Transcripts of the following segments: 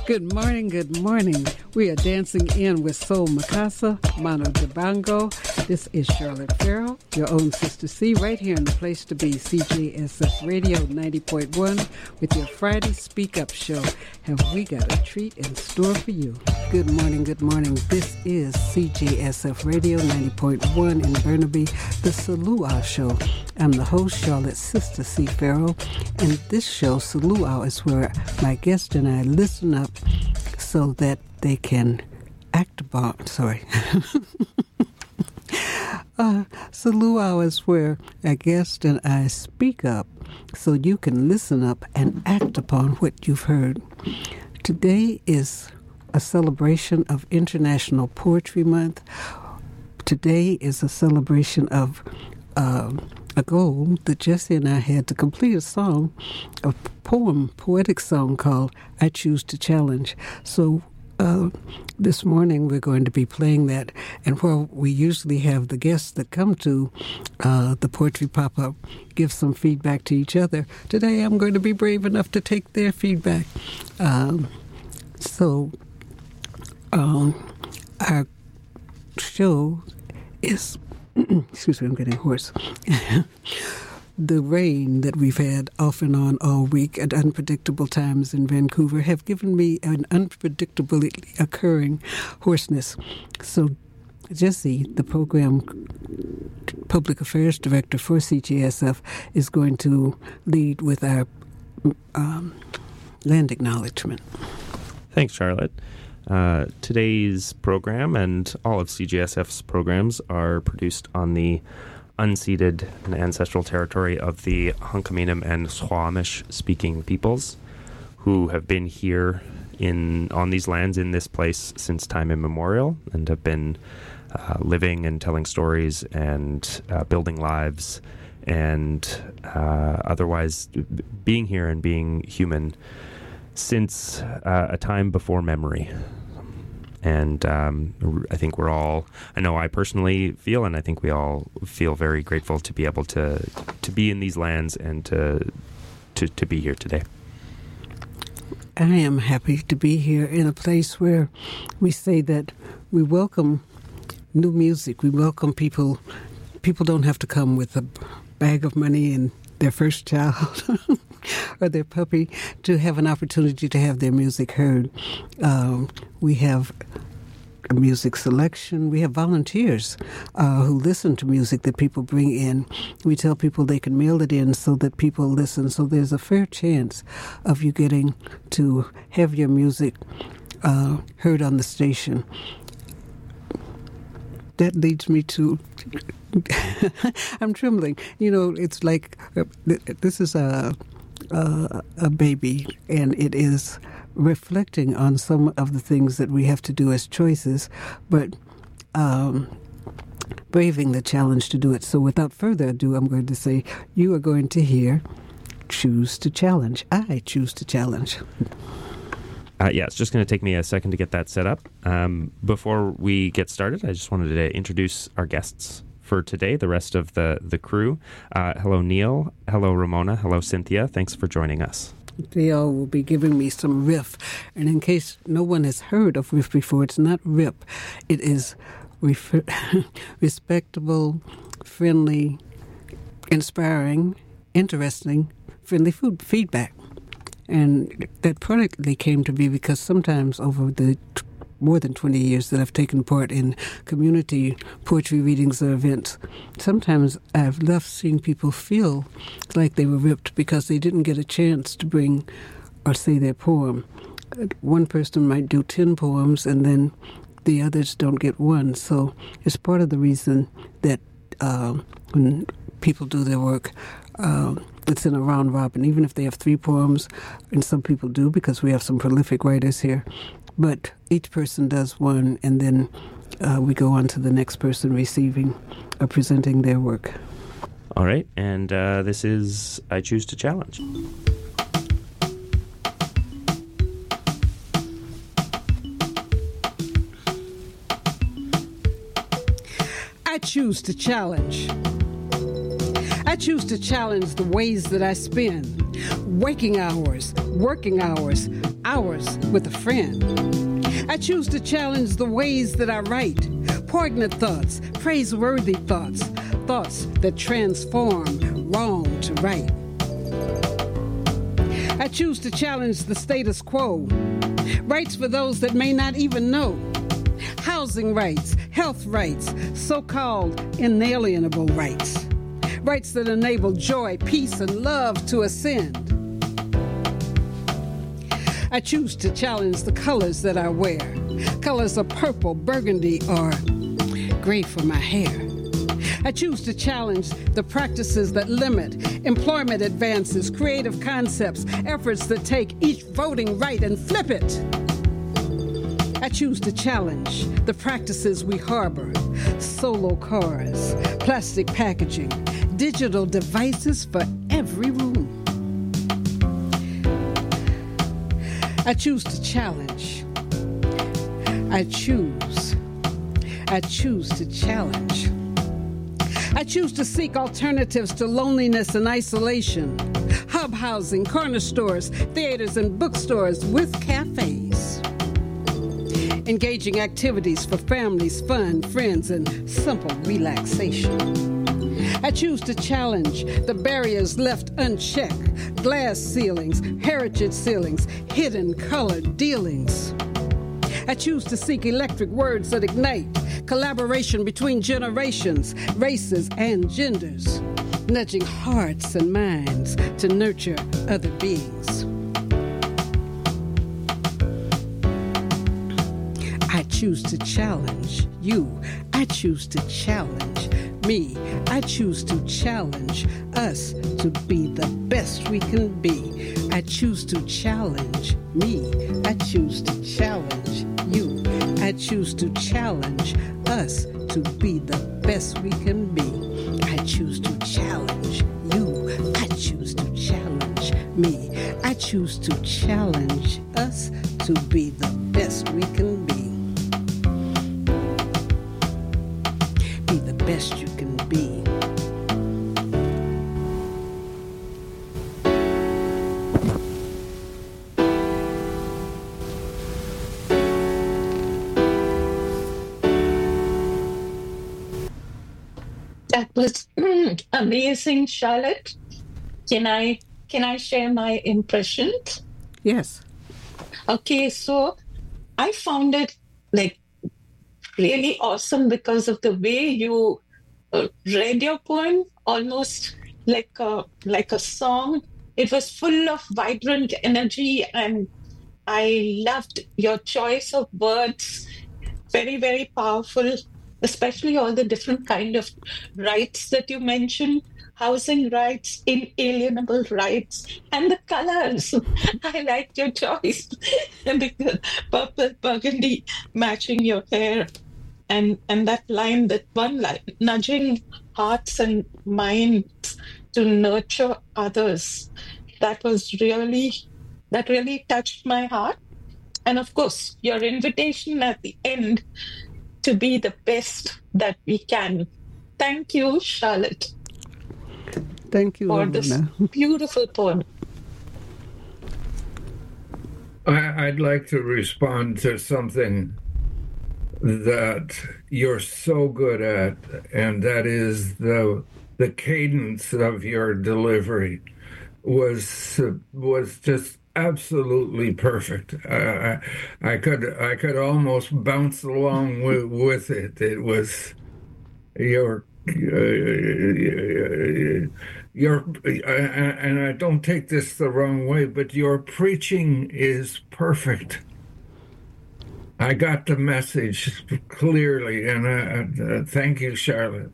Good morning, good morning. We are dancing in with Soul Mikasa, Mano Dibango. This is Charlotte Farrell, your own Sister C, right here in the place to be, CJSF Radio 90.1, with your Friday Speak Up show. Have we got a treat in store for you? Good morning, good morning. This is CJSF Radio 90.1 in Burnaby, the Saluau Show. I'm the host, Charlotte Sister C. Farrell, and this show, Saluau, is where my guest and I listen up so that they can act upon, Saluau is where a guest and I speak up so you can listen up and act upon what you've heard. Today is a celebration of International Poetry Month. Today is a celebration of a goal that Jesse and I had to complete a poetic song called I Choose to Challenge. So this morning we're going to be playing that, and while we usually have the guests that come to the Poetry Pop-Up give some feedback to each other, today I'm going to be brave enough to take their feedback. Our show is excuse me, I'm getting hoarse. The rain that we've had off and on all week at unpredictable times in Vancouver have given me an unpredictably occurring hoarseness. So Jesse, the program public affairs director for CJSF, is going to lead with our land acknowledgement. Thanks, Charlotte. Today's program and all of CJSF's programs are produced on the unceded and ancestral territory of the Hunkaminam and Squamish-speaking peoples who have been here on these lands in this place since time immemorial and have been living and telling stories and building lives and otherwise being here and being human since a time before memory. And I think I know I personally feel, and I think we all feel very grateful to be able to be in these lands and to be here today. I am happy to be here in a place where we say that we welcome new music. We welcome people. People don't have to come with a bag of money and their first child or their puppy to have an opportunity to have their music heard. We have a music selection. We have volunteers who listen to music that people bring in. We tell people they can mail it in so that people listen. So there's a fair chance of you getting to have your music heard on the station. That leads me to... I'm trembling. You know, it's like this is a baby, and it is reflecting on some of the things that we have to do as choices, but braving the challenge to do it. So without further ado, I'm going to say you are going to hear Choose to Challenge. I choose to challenge. It's just going to take me a second to get that set up. Before we get started, I just wanted to introduce our guests for today, the rest of the crew. Hello, Neil. Hello, Ramona. Hello, Cynthia. Thanks for joining us. They all will be giving me some riff. And in case no one has heard of riff before, it's not rip. It is respectable, friendly, inspiring, interesting, friendly feedback. And that partly came to be because sometimes over the more than 20 years that I've taken part in community poetry readings or events, sometimes I've left seeing people feel like they were ripped because they didn't get a chance to bring or say their poem. One person might do 10 poems and then the others don't get one. So it's part of the reason that when people do their work, it's in a round robin, even if they have 3 poems, and some people do because we have some prolific writers here. But each person does one, and then we go on to the next person receiving or presenting their work. All right, and this is I Choose to Challenge. I choose to challenge. I choose to challenge the ways that I spin, Waking hours, working hours, hours with a friend. I choose to challenge the ways that I write. Poignant thoughts, praiseworthy thoughts, thoughts that transform wrong to right. I choose to challenge the status quo. Rights for those that may not even know. Housing rights, health rights, so-called inalienable rights. Rights that enable joy, peace, and love to ascend. I choose to challenge the colors that I wear. Colors of purple, burgundy, or gray for my hair. I choose to challenge the practices that limit employment advances, creative concepts, efforts that take each voting right and flip it. I choose to challenge the practices we harbor, solo cars, plastic packaging, digital devices for every room. I choose to challenge. I choose to challenge. I choose to seek alternatives to loneliness and isolation. Hub housing, corner stores, theaters, and bookstores with cafes. Engaging activities for families, fun, friends, and simple relaxation. I choose to challenge the barriers left unchecked. Glass ceilings, heritage ceilings, hidden colored dealings. I choose to seek electric words that ignite collaboration between generations, races, and genders, nudging hearts and minds to nurture other beings. I choose to challenge you. I choose to challenge me. I choose to challenge us to be the best we can be. I choose to challenge me. I choose to challenge you. I choose to challenge us to be the best we can be. I choose to challenge you. I choose to challenge me. I choose to challenge us to be the best we can be. Be the best you can be. That was amazing, Charlotte. Can I share my impressions? Yes. Okay, so I found it like really awesome because of the way you read your poem, almost like a song. It was full of vibrant energy, and I loved your choice of words. Very, very powerful, especially all the different kind of rights that you mentioned. Housing rights, inalienable rights, and the colors. I liked your choice. Because purple burgundy matching your hair. And that line, that one line, nudging hearts and minds to nurture others. That really touched my heart. And of course, your invitation at the end to be the best that we can. Thank you, Charlotte. Thank you, for this beautiful poem. I'd like to respond to something that you're so good at, and that is the cadence of your delivery was just absolutely perfect. I could almost bounce along with it. It was your and I don't take this the wrong way, but your preaching is perfect. I got the message clearly, and thank you, Charlotte.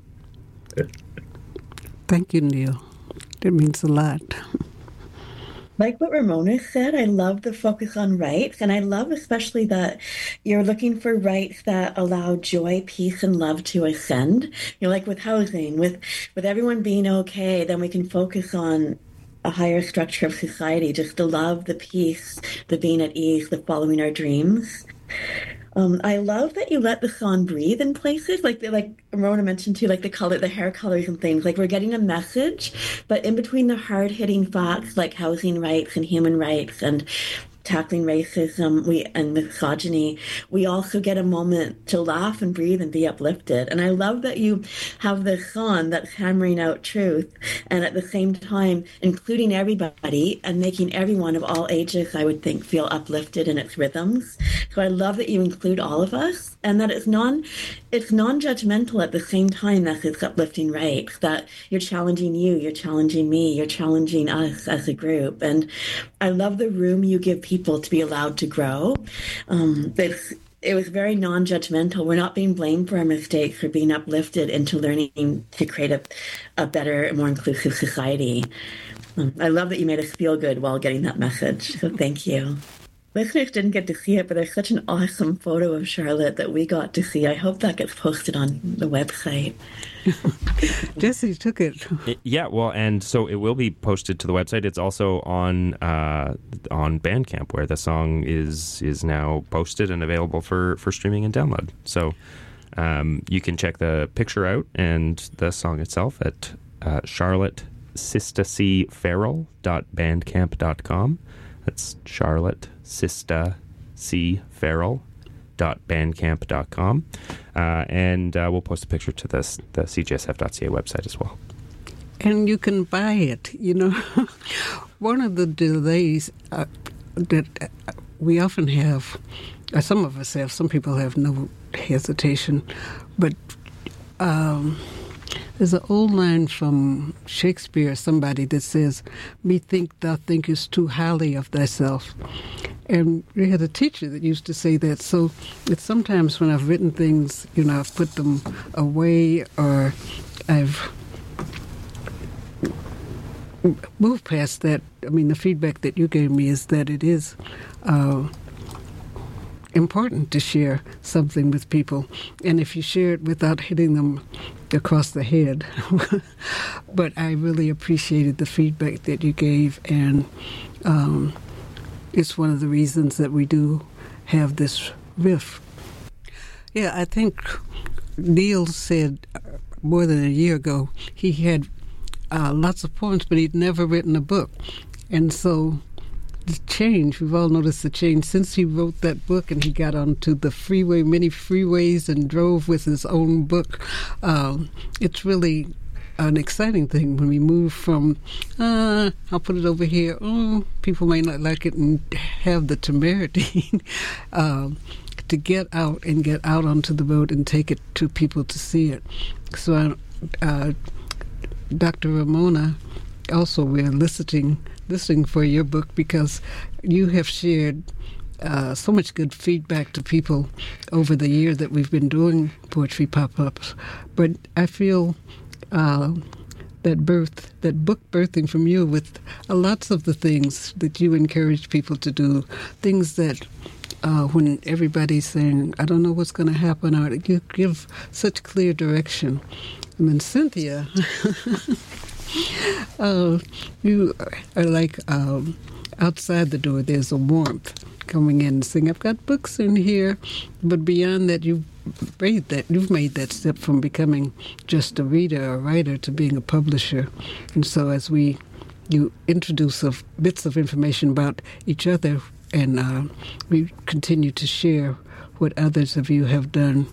Thank you, Neil. That means a lot. Like what Ramona said, I love the focus on rights, and I love especially that you're looking for rights that allow joy, peace, and love to ascend. Like with housing, with everyone being okay, then we can focus on a higher structure of society, just the love, the peace, the being at ease, the following our dreams. I love that you let the song breathe in places, like Ramona mentioned too, like the hair colors and things. Like we're getting a message, but in between the hard hitting facts like housing rights and human rights and tackling racism and misogyny, we also get a moment to laugh and breathe and be uplifted. And I love that you have this song that's hammering out truth and at the same time including everybody and making everyone of all ages, I would think, feel uplifted in its rhythms. So I love that you include all of us and that it's non-judgmental at the same time as it's uplifting rights, that you're challenging you're challenging me, you're challenging us as a group. And I love the room you give people to be allowed to grow. It was very non-judgmental. We're not being blamed for our mistakes. We're being uplifted into learning to create a better, more inclusive society. I love that you made us feel good while getting that message. So thank you. Listeners didn't get to see it, but there's such an awesome photo of Charlotte that we got to see. I hope that gets posted on the website. Jesse took it. Yeah, well, and so it will be posted to the website. It's also on Bandcamp, where the song is now posted and available for streaming and download. So you can check the picture out and the song itself at charlottesistacfarrell.bandcamp.com. That's Charlotte Sista C. Farrell.bandcamp.com. And we'll post a picture to the cgsf.ca website as well. And you can buy it. You know, one of the delays that we often have, some of us have, some people have no hesitation, but there's an old line from Shakespeare, somebody that says, "Methink thou thinkest too highly of thyself." And we had a teacher that used to say that. So it's sometimes when I've written things, you know, I've put them away or I've moved past that. I mean, the feedback that you gave me is that it is important to share something with people. And if you share it without hitting them across the head. But I really appreciated the feedback that you gave, and it's one of the reasons that we do have this riff. Yeah, I think Neil said more than a year ago he had lots of poems, but he'd never written a book. And so the change, we've all noticed the change since he wrote that book and he got onto the freeway, many freeways, and drove with his own book. It's really an exciting thing when we move from, I'll put it over here, people may not like it, and have the temerity to get out onto the road and take it to people to see it. So Dr. Ramona, also we're listening for your book because you have shared so much good feedback to people over the year that we've been doing poetry pop-ups. But I feel that book birthing from you with lots of the things that you encourage people to do, things that when everybody's saying, I don't know what's going to happen, or you give such clear direction. And then Cynthia, you are like outside the door, there's a warmth coming in and saying, I've got books in here. But beyond that, you've made that step from becoming just a reader or writer to being a publisher. And so as you introduce bits of information about each other, and we continue to share what others of you have done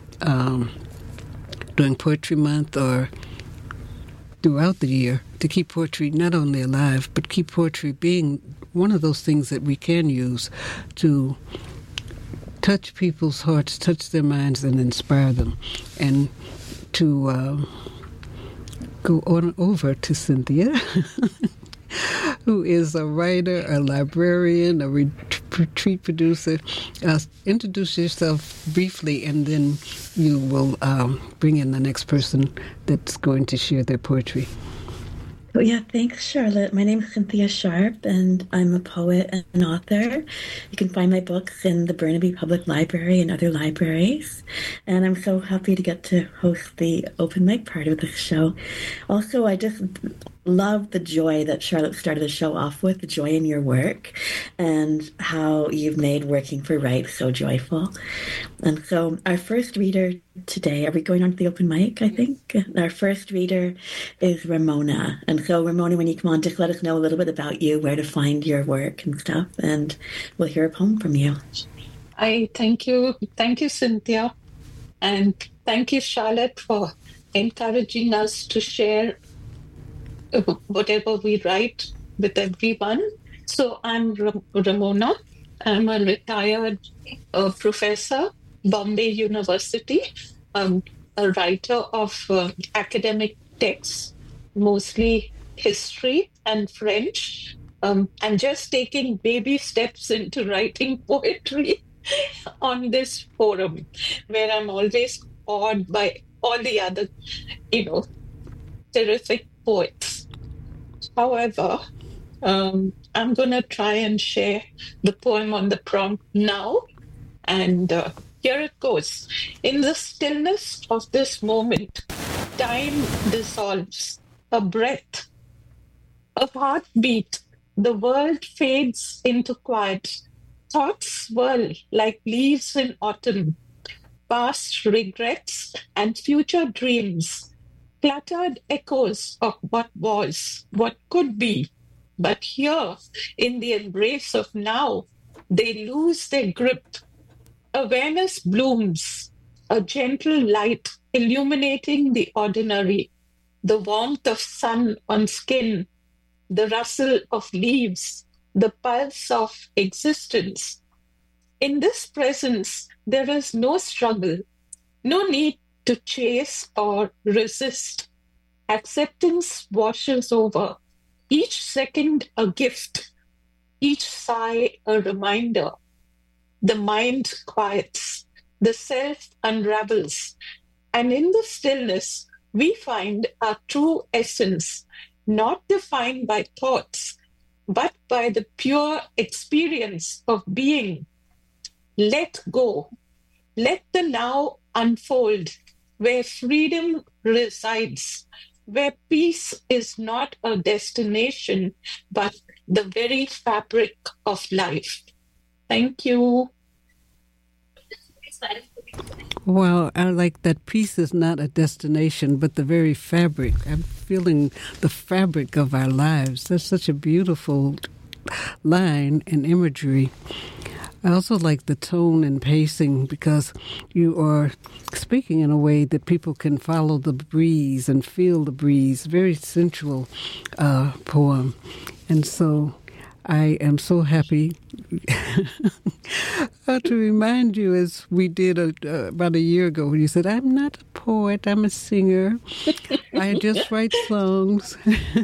during Poetry Month or throughout the year to keep poetry not only alive, but keep poetry being one of those things that we can use to touch people's hearts, touch their minds, and inspire them. And to go on over to Cynthia, who is a writer, a librarian, a retreat producer. Introduce yourself briefly, and then you will bring in the next person that's going to share their poetry. Oh, yeah, thanks, Charlotte. My name is Cynthia Sharp, and I'm a poet and an author. You can find my books in the Burnaby Public Library and other libraries. And I'm so happy to get to host the open mic part of the show. Also, I just love the joy that Charlotte started the show off with, the joy in your work, and how you've made working for Write so joyful. And so our first reader today, are we going on to the open mic, I think? Our first reader is Ramona. And so Ramona, when you come on, just let us know a little bit about you, where to find your work and stuff, and we'll hear a poem from you. I thank you. Thank you, Cynthia. And thank you, Charlotte, for encouraging us to share whatever we write with everyone. So I'm Ramona. I'm a retired professor, Bombay University, a writer of academic texts, mostly history and French. I'm just taking baby steps into writing poetry on this forum, where I'm always awed by all the other, terrific poets. However, I'm going to try and share the poem on the prompt now. And here it goes. In the stillness of this moment, time dissolves. A breath, a heartbeat, the world fades into quiet. Thoughts swirl like leaves in autumn. Past regrets and future dreams. Cluttered echoes of what was, what could be. But here, in the embrace of now, they lose their grip. Awareness blooms, a gentle light illuminating the ordinary, the warmth of sun on skin, the rustle of leaves, the pulse of existence. In this presence, there is no struggle, no need to chase or resist. Acceptance washes over, each second a gift, each sigh a reminder. The mind quiets, the self unravels, and in the stillness, we find our true essence, not defined by thoughts, but by the pure experience of being. Let go. Let the now unfold, where freedom resides, where peace is not a destination, but the very fabric of life. Thank you. Well, I like that peace is not a destination, but the very fabric. I'm feeling the fabric of our lives. That's such a beautiful line and imagery. I also like the tone and pacing because you are speaking in a way that people can follow the breeze and feel the breeze. Very sensual poem. And so I am so happy to remind you, as we did about a year ago, when you said, I'm not a poet, I'm a singer. I just write songs.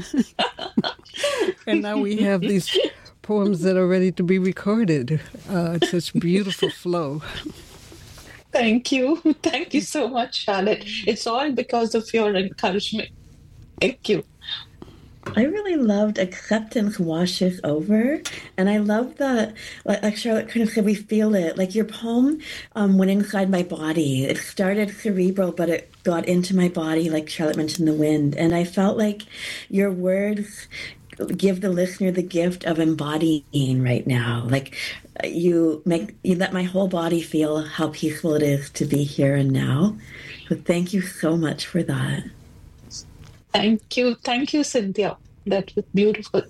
And now we have these poems that are ready to be recorded. It's such beautiful flow. Thank you. Thank you so much, Charlotte. It's all because of your encouragement. Thank you. I really loved Acceptance Washes Over. And I love that, like Charlotte kind of said, we feel it. Like your poem went inside my body. It started cerebral, but it got into my body, like Charlotte mentioned, the wind. And I felt like your words give the listener the gift of embodying right now. Like you let my whole body feel how peaceful it is to be here and now. So thank you so much for that. Thank you, Cynthia. That was beautiful.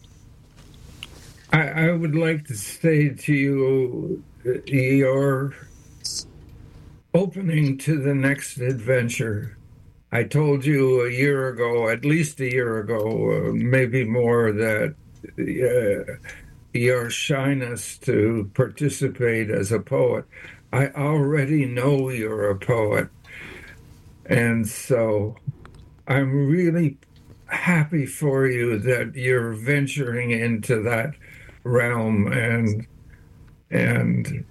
I would like to say to you, your opening to the next adventure. I told you a year ago, at least a year ago, maybe more, that your shyness to participate as a poet, I already know you're a poet. And so I'm really happy for you that you're venturing into that realm and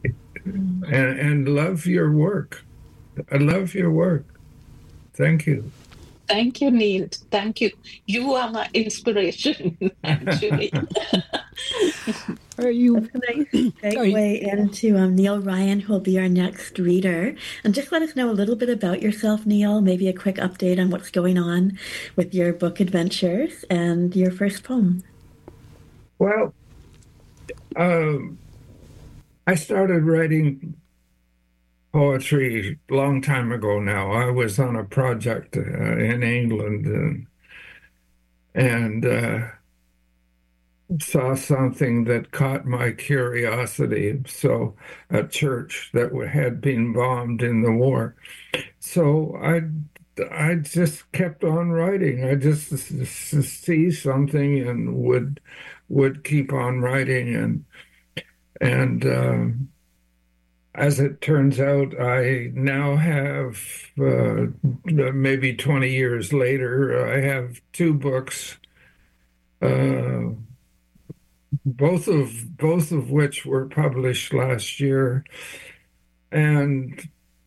love your work. I love your work. Thank you. Thank you, Neil. Thank you. You are my inspiration, actually. Are you? That's a nice segue into Neil Ryan, who will be our next reader. And just let us know a little bit about yourself, Neil, maybe a quick update on what's going on with your book adventures and your first poem. Well, I started writing poetry a long time ago now. I was on a project in England and saw something that caught my curiosity. So, a church that had been bombed in the war. So I just kept on writing. I just see something and would keep on writing and as it turns out, I now have maybe 20 years later, I have two books. Both of which were published last year, and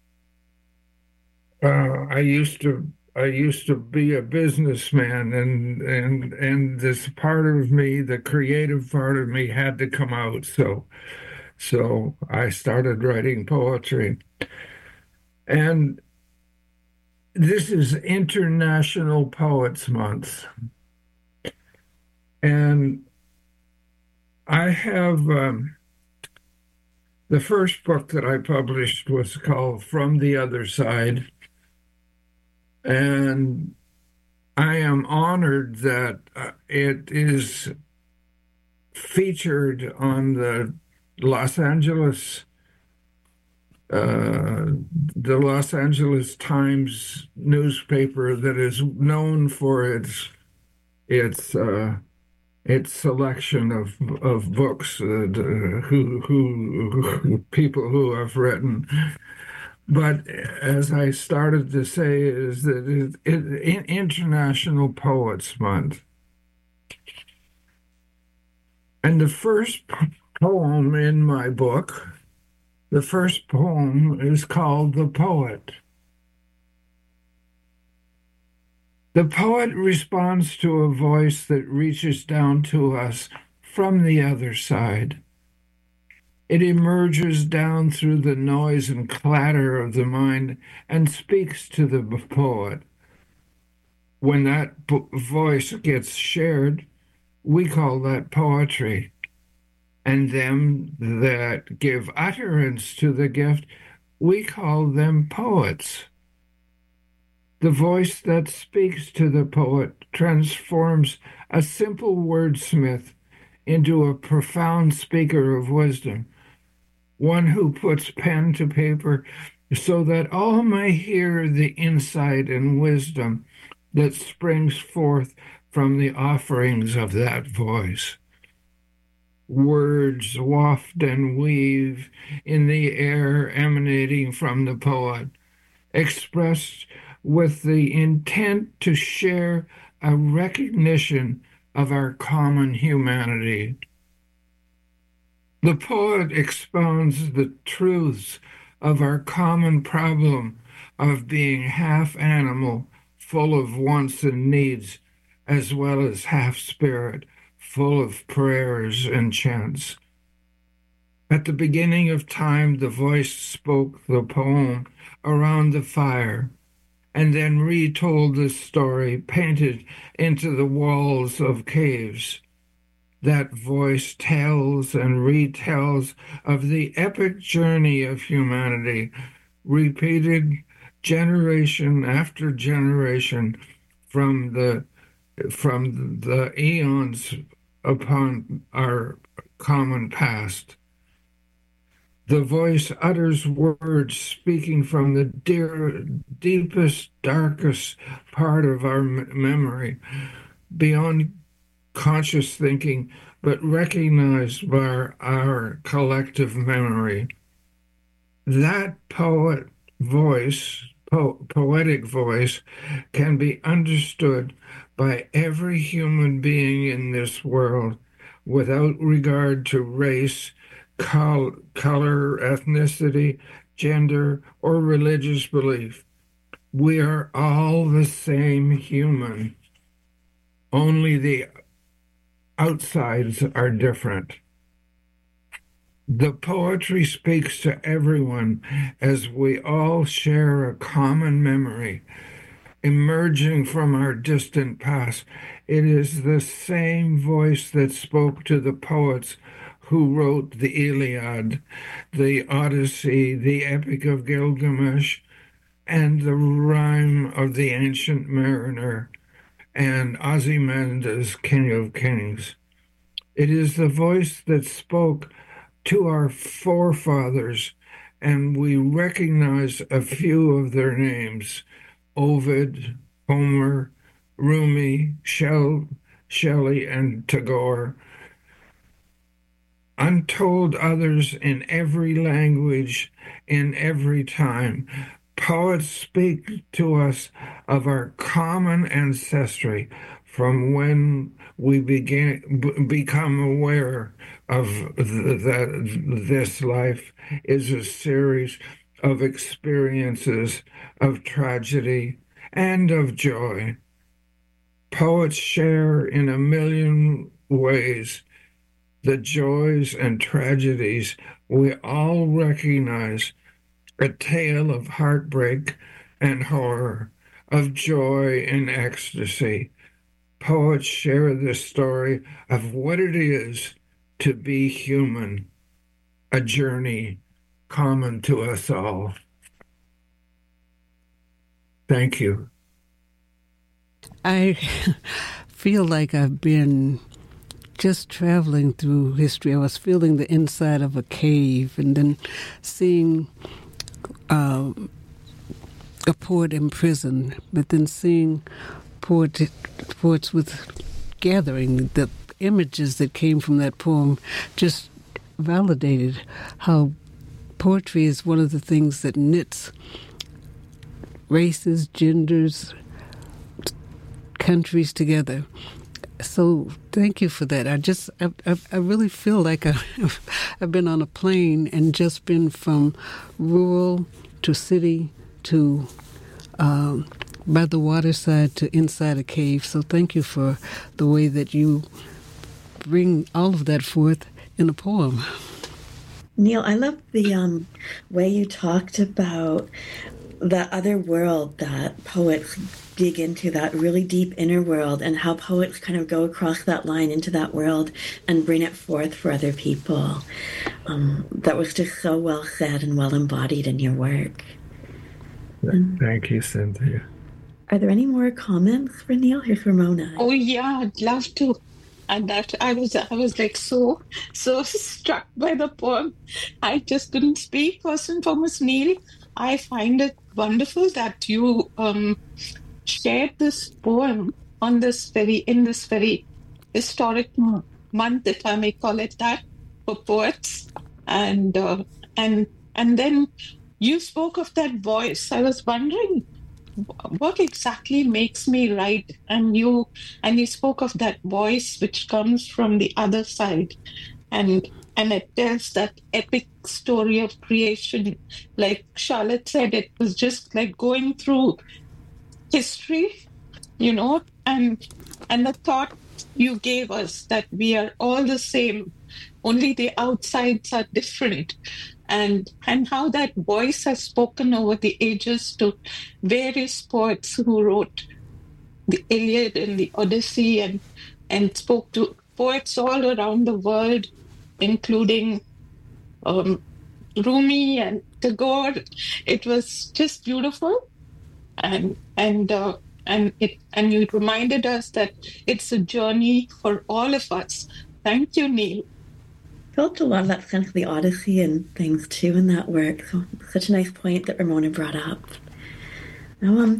I used to be a businessman, and this part of me, the creative part of me, had to come out. So I started writing poetry, and this is International Poets Month, and I have the first book that I published was called From the Other Side, and I am honored that it is featured on the Los Angeles Times newspaper that is known for its selection of books who people who have written. But as I started to say, is that International Poets Month, and the first poem in my book, the first poem is called "The Poet." The poet responds to a voice that reaches down to us from the other side. It emerges down through the noise and clatter of the mind and speaks to the poet. When that voice gets shared, we call that poetry. And them that give utterance to the gift, we call them poets. The voice that speaks to the poet transforms a simple wordsmith into a profound speaker of wisdom, one who puts pen to paper so that all may hear the insight and wisdom that springs forth from the offerings of that voice. Words waft and weave in the air emanating from the poet, expressed with the intent to share a recognition of our common humanity. The poet expounds the truths of our common problem of being half animal, full of wants and needs, as well as half spirit, full of prayers and chants. At the beginning of time, the voice spoke the poem around the fire, and then retold the story painted into the walls of caves. That voice tells and retells of the epic journey of humanity, repeated generation after generation from the eons upon our common past. The voice utters words speaking from the deepest, darkest part of our memory, beyond conscious thinking, but recognized by our collective memory. That poetic voice can be understood by every human being in this world without regard to race, color, ethnicity, gender, or religious belief. We are all the same human. Only the outsides are different. The poetry speaks to everyone as we all share a common memory, emerging from our distant past. It is the same voice that spoke to the poets who wrote the Iliad, the Odyssey, the Epic of Gilgamesh, and the Rhyme of the Ancient Mariner, and Ozymandias, King of Kings. It is the voice that spoke to our forefathers, and we recognize a few of their names: Ovid, Homer, Rumi, Shelley, and Tagore. Untold others in every language, in every time. Poets speak to us of our common ancestry from when we become aware of that this life is a series of experiences of tragedy and of joy. Poets share in a million ways the joys and tragedies we all recognize, a tale of heartbreak and horror, of joy and ecstasy. Poets share the story of what it is to be human, a journey common to us all. Thank you. I feel like I've been just traveling through history. I was feeling the inside of a cave and then seeing a poet in prison, but then seeing poets with gathering. The images that came from that poem just validated how poetry is one of the things that knits races, genders, countries together. So thank you for that. I really feel like I've been on a plane and just been from rural to city to by the waterside to inside a cave. So thank you for the way that you bring all of that forth in a poem. Neil, I love the way you talked about the other world that poets dig into, that really deep inner world, and how poets kind of go across that line into that world and bring it forth for other people. That was just so well said and well embodied in your work. Thank you, Cynthia. Are there any more comments for Neil? Here's Ramona. Oh yeah, I'd love to. And that I was like so struck by the poem. I just couldn't speak. First and foremost, Neil, I find it wonderful that you shared this poem in this very historic month, if I may call it that, for poets. And then you spoke of that voice. I was wondering what exactly makes me write, and you spoke of that voice which comes from the other side, and it tells that epic story of creation. Like Charlotte said, it was just like going through history, and the thought you gave us that we are all the same, only the outsides are different. And how that voice has spoken over the ages to various poets who wrote the Iliad and the Odyssey, and spoke to poets all around the world, including Rumi and Tagore. It was just beautiful, and you reminded us that it's a journey for all of us. Thank you, Neil. Felt a lot of that sense of the Odyssey and things too in that work. So such a nice point that Ramona brought up. Now,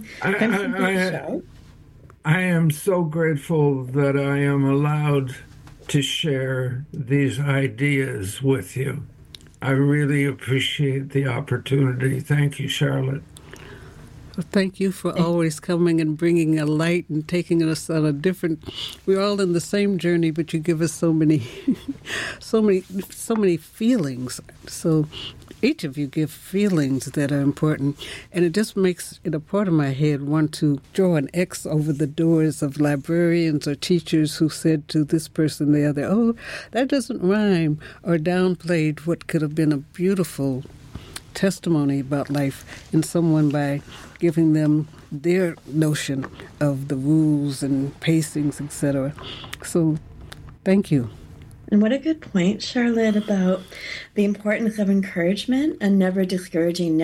I am so grateful that I am allowed to share these ideas with you. I really appreciate the opportunity. Thank you, Charlotte. Well, thank you for always coming and bringing a light and taking us on a different. We're all in the same journey, but you give us so many feelings. So each of you give feelings that are important, and it just makes it a part of my head want to draw an X over the doors of librarians or teachers who said to this person or the other, "Oh, that doesn't rhyme," or downplayed what could have been a beautiful testimony about life in someone by giving them their notion of the rules and pacings, etc. So, thank you. And what a good point, Charlotte, about the importance of encouragement and never discouraging,